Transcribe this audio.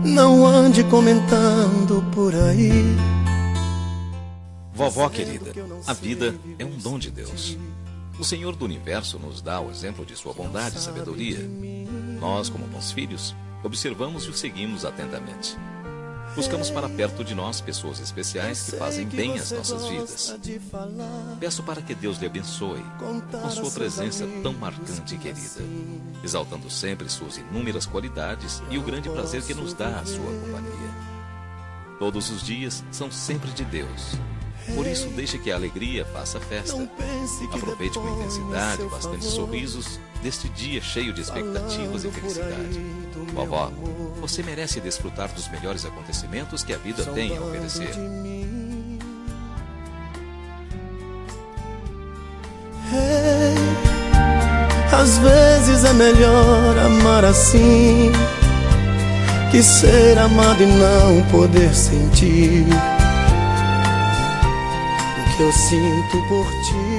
não ande comentando por aí. Vovó querida, a vida é um dom de Deus. O Senhor do Universo nos dá o exemplo de sua bondade e sabedoria. Nós, como bons filhos, observamos e o seguimos atentamente. Buscamos para perto de nós pessoas especiais que fazem bem às nossas vidas. Peço para que Deus lhe abençoe com sua presença tão marcante e querida, exaltando sempre suas inúmeras qualidades e o grande prazer que nos dá a sua companhia. Todos os dias são sempre de Deus. Por isso, deixe que a alegria faça festa. Aproveite com intensidade, bastante sorrisos, deste dia cheio de expectativas e felicidade. Vovó, você merece desfrutar dos melhores acontecimentos que a vida tem a oferecer. Às vezes é melhor amar assim, que ser amado e não poder sentir o que eu sinto por ti.